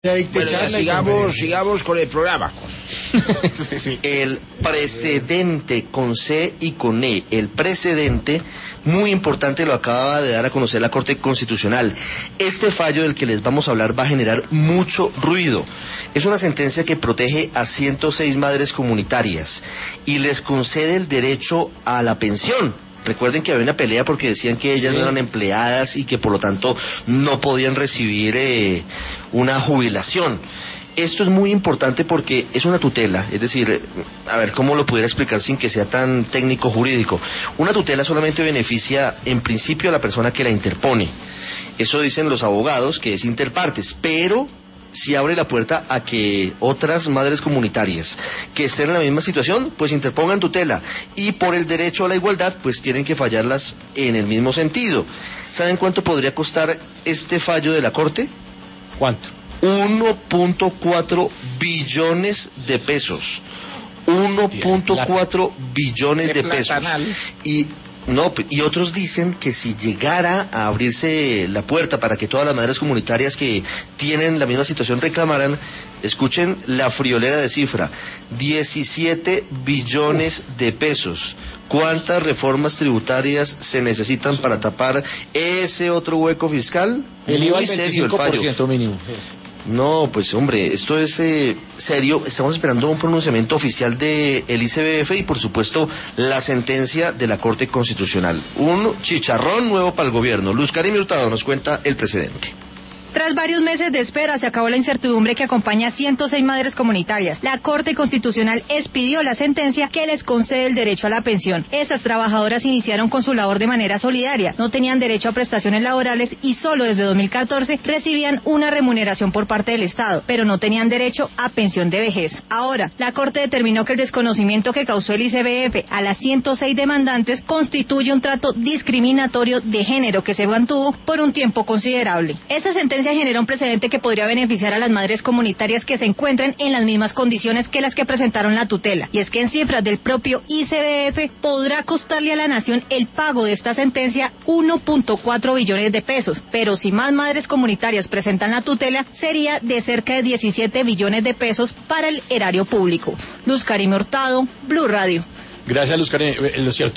Bueno, sigamos con el programa. Sí. El precedente con C y con E, el precedente, muy importante, lo acaba de dar a conocer la Corte Constitucional. Este fallo del que les vamos a hablar va a generar mucho ruido. Es una sentencia que protege a 106 madres comunitarias y les concede el derecho a la pensión. Recuerden que había una pelea porque decían que ellas no eran empleadas y que por lo tanto no podían recibir una jubilación. Esto es muy importante porque es una tutela, es decir, a ver cómo lo pudiera explicar sin que sea tan técnico jurídico. Una tutela solamente beneficia en principio a la persona que la interpone. Eso dicen los abogados, que es interpartes, pero si abre la puerta a que otras madres comunitarias que estén en la misma situación, pues interpongan tutela, y por el derecho a la igualdad, pues tienen que fallarlas en el mismo sentido. ¿Saben cuánto podría costar este fallo de la Corte? ¿Cuánto? 1.4 billones de pesos. 1.4 billones de pesos. Y otros dicen que si llegara a abrirse la puerta para que todas las madres comunitarias que tienen la misma situación reclamaran, escuchen la friolera de cifra, 17 billones de pesos. ¿Cuántas reformas tributarias se necesitan para tapar ese otro hueco fiscal? El IVA al 25% mínimo. No, pues hombre, esto es serio. Estamos esperando un pronunciamiento oficial del ICBF y por supuesto la sentencia de la Corte Constitucional. Un chicharrón nuevo para el gobierno. Luz Karim Hurtado nos cuenta el precedente. Tras varios meses de espera, se acabó la incertidumbre que acompaña a 106 madres comunitarias. La Corte Constitucional expidió la sentencia que les concede el derecho a la pensión. Estas trabajadoras iniciaron con su labor de manera solidaria, no tenían derecho a prestaciones laborales y solo desde 2014 recibían una remuneración por parte del Estado, pero no tenían derecho a pensión de vejez. Ahora, la Corte determinó que el desconocimiento que causó el ICBF a las 106 demandantes constituye un trato discriminatorio de género que se mantuvo por un tiempo considerable. Esta sentencia genera un precedente que podría beneficiar a las madres comunitarias que se encuentran en las mismas condiciones que las que presentaron la tutela, y es que en cifras del propio ICBF podrá costarle a la nación el pago de esta sentencia 1.4 billones de pesos, pero si más madres comunitarias presentan la tutela sería de cerca de 17 billones de pesos para el erario público. Luz Karim Hurtado, Blue Radio. Gracias, Luz Karim. Lo cierto